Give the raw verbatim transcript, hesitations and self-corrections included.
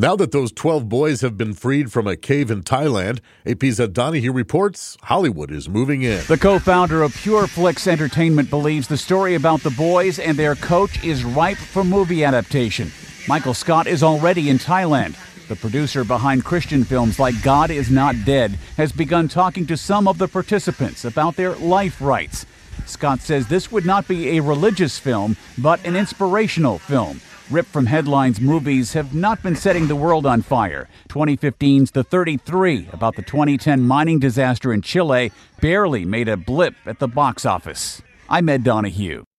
Now that those twelve boys have been freed from a cave in Thailand, A P's Ed Donahue reports Hollywood is moving in. The co-founder of PureFlix Entertainment believes the story about the boys and their coach is ripe for movie adaptation. Michael Scott is already in Thailand. The producer behind Christian films like God Is Not Dead has begun talking to some of the participants about their life rights. Scott says this would not be a religious film, but an inspirational film. Ripped from headlines, movies have not been setting the world on fire. twenty fifteen's The thirty-three, about the twenty ten mining disaster in Chile, barely made a blip at the box office. I'm Ed Donahue.